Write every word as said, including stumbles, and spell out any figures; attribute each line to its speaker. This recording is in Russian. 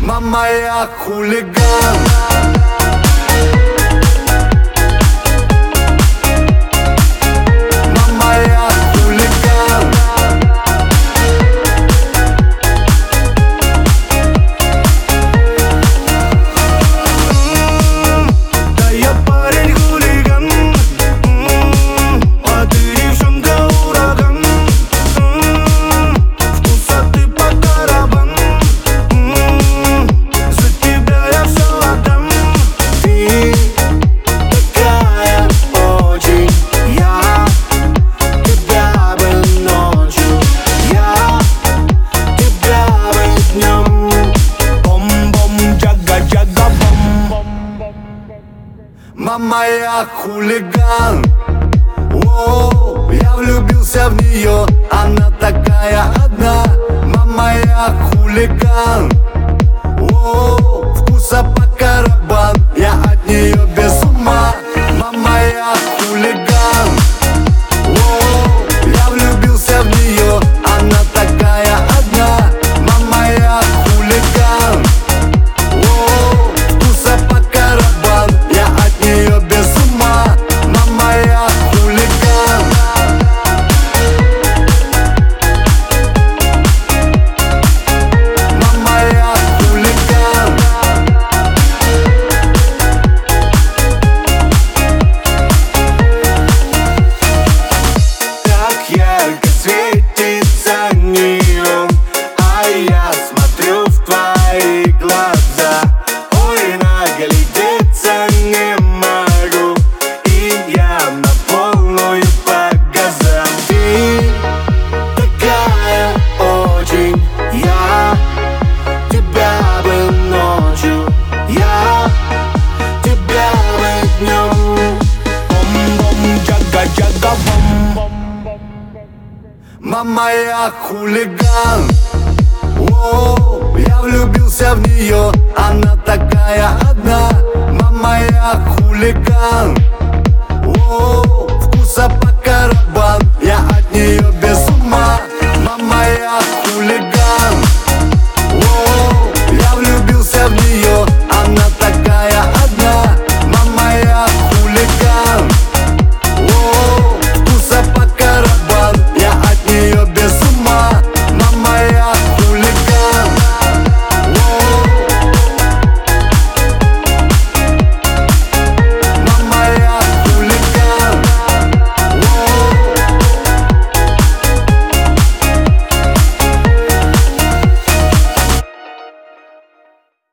Speaker 1: Мама, я хулиган. Мама, я хулиган. М-м-м, да я парень хулиган. М-м-м, а ты девчонка ураган. М-м-м, вкуса ты по тарабан. М-м-м, за тебя я все отдам. Ты такая очень, я тебя бы ночью, я тебя бы днем. Бом-бом, джага-джага, бом. Мама, я хулиган. О, я влюбился в нее, она такая одна. Мама, я хулиган. О, вкуса по карабан, я от нее без ума. Мама, я хулиган. О, я влюбился в нее, она такая одна. Мама, я хулиган. О, вкуса по карабан, я от нее без ума. Мама, я хулиган. Мама, я хулиган. Так ярко светится неон, а я смотрю в твои глаза. Ой, наглядеться не могу, и я на полную по газам. Ты такая очень, я тебя бы ночью, я тебя бы днем. Бом-бом, джага-джага, бом. Мама, я хулиган. О, я влюбился в нее, она такая одна. Мама, я хулиган.